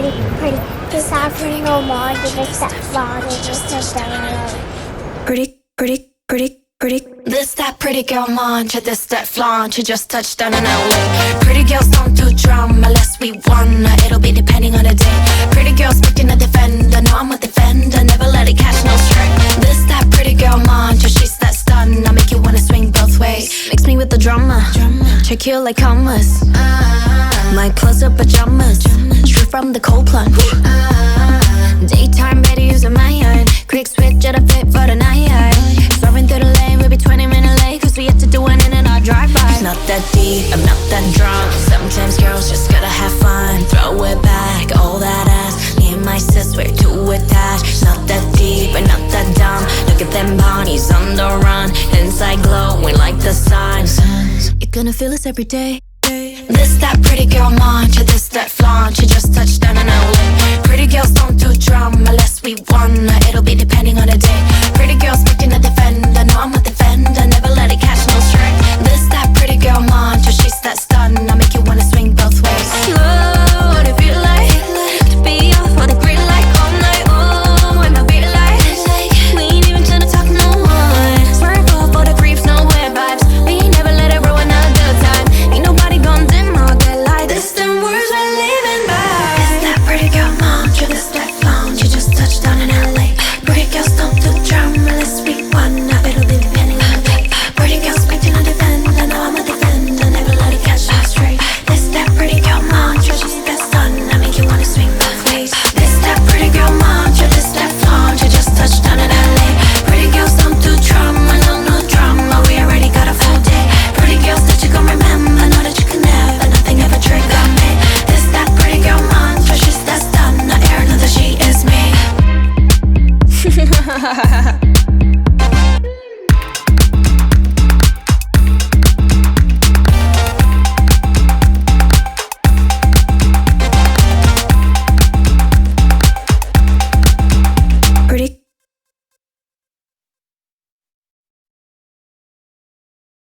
pretty. Just not pretty no more. You just that long. You just touch down. Pretty. This that pretty girl mantra, this that flaunt. You just touched down in LA. Pretty girls don't do drama unless we wanna. It'll be depending on the day. Pretty girls picking a defender. No, I'm a defender. Never let it catch no stray. This that pretty girl mantra, she's that stun. I make you wanna swing both ways. Mix me with the drama. Check you like commas. My clothes up pajamas. Straight from the cold plunge. Daytime ready using my iron. Quick switch at a fit for the night. Swerving through the lane, we'll be 20 minutes late. Cause we have to do it in and out drive-by. It's not that deep, I'm not that drunk. Sometimes girls just gotta have fun. Throw it back, all that ass. Me and my sis, we're too attached. It's not that deep, and not that dumb. Look at them bodies on the run. Inside glowing like the sun. You're gonna feel this every day. This that pretty girl mantra, this that flaunt. You just touched down in LA. Pretty girls don't do drama unless we wanna. It'll be depending on the day. Pretty girls picking a defender. No, I'm a defender. Never let it catch no stray. This that pretty girl mantra, she's that stun. I make you wanna swing both ways. Oh, what it feel like to be off on the grid like all night. Oh, when I feel like we ain't even tryna talk no one. Swerve off all the creeps, no weird vibes. We ain't never let it ruin a good time. Ain't nobody gon' dim all that light. This them words we're living by. This that pretty girl mantra, this that flaunt. You just touched down in LA. Pretty girls don't do drama unless we wanna. It'll be depending on the day. Pretty girls making a defender. No, I'm a defender. Never let it catch us straight. This that pretty girl mantra, she's that stun. I make you wanna swing both ways. This that pretty girl mantra, this that flaunt. You just touched down in LA. Pretty girls don't do drama, no drama. We already got a full day. Pretty girls that you gon' remember. Know that you can never, nothing ever trigger me. This that pretty girl mantra, she's that stun. I air know that she is me.